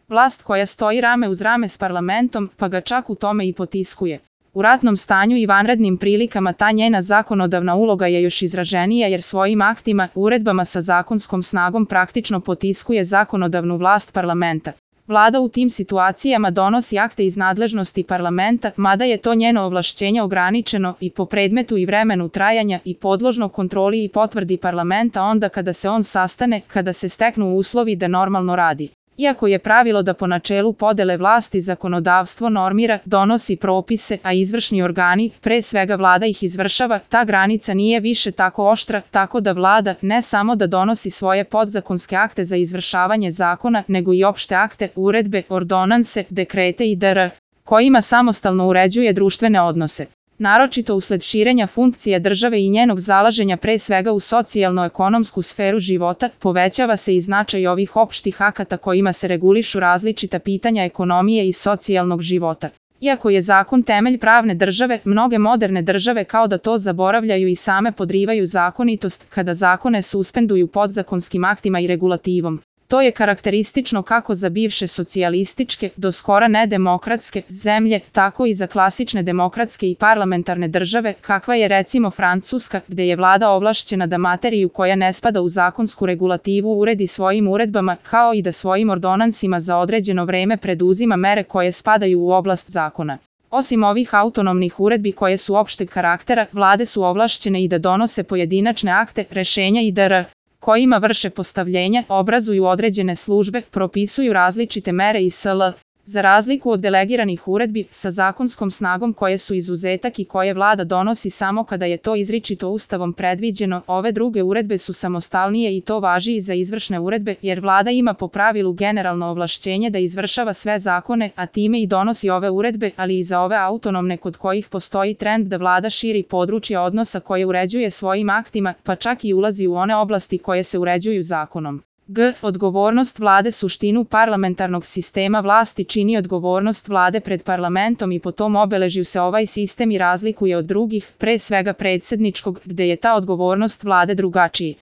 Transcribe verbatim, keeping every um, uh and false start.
Vlast koja stoji rame uz rame s parlamentom, pa ga čak u tome i potiskuje. U ratnom stanju i vanrednim prilikama ta njena zakonodavna uloga je još izraženija jer svojim aktima, uredbama sa zakonskom snagom praktično potiskuje zakonodavnu vlast parlamenta. Vlada u tim situacijama donosi akte iz nadležnosti parlamenta, mada je to njeno ovlašćenje ograničeno i po predmetu i vremenu trajanja i podložno kontroli i potvrdi parlamenta onda kada se on sastane, kada se steknu uslovi da normalno radi. Iako je pravilo da po načelu podele vlasti zakonodavstvo normira, donosi propise, a izvršni organi, pre svega vlada ih izvršava, ta granica nije više tako oštra, tako da vlada ne samo da donosi svoje podzakonske akte za izvršavanje zakona, nego i opšte akte, uredbe, ordonanse, dekrete i dr. kojima samostalno uređuje društvene odnose. Naročito usled širenja funkcije države i njenog zalaženja pre svega u socijalno-ekonomsku sferu života, povećava se i značaj ovih opštih akata kojima se regulišu različita pitanja ekonomije i socijalnog života. Iako je zakon temelj pravne države, mnoge moderne države kao da to zaboravljaju i same podrivaju zakonitost kada zakone suspenduju podzakonskim aktima i regulativom. To je karakteristično kako za bivše socijalističke, do skora nedemokratske zemlje, tako i za klasične demokratske i parlamentarne države, kakva je recimo Francuska, gde je vlada ovlašćena da materiju koja ne spada u zakonsku regulativu uredi svojim uredbama, kao i da svojim ordonansima za određeno vreme preduzima mere koje spadaju u oblast zakona. Osim ovih autonomnih uredbi koje su opšteg karaktera, vlade su ovlašćene i da donose pojedinačne akte, rešenja i dr. kojima vrše postavljenja, obrazuju određene službe, propisuju različite mere i sl. Za razliku od delegiranih uredbi sa zakonskom snagom koje su izuzetak i koje vlada donosi samo kada je to izričito ustavom predviđeno, ove druge uredbe su samostalnije i to važi i za izvršne uredbe jer vlada ima po pravilu generalno ovlašćenje da izvršava sve zakone, a time i donosi ove uredbe, ali i za ove autonomne kod kojih postoji trend da vlada širi područje odnosa koje uređuje svojim aktima, pa čak i ulazi u one oblasti koje se uređuju zakonom. G. Odgovornost vlade. Suštinu parlamentarnog sistema vlasti čini odgovornost vlade pred parlamentom i po tom obeležju se ovaj sistem i razlikuje od drugih, pre svega predsedničkog, gde je ta odgovornost vlade drugačiji.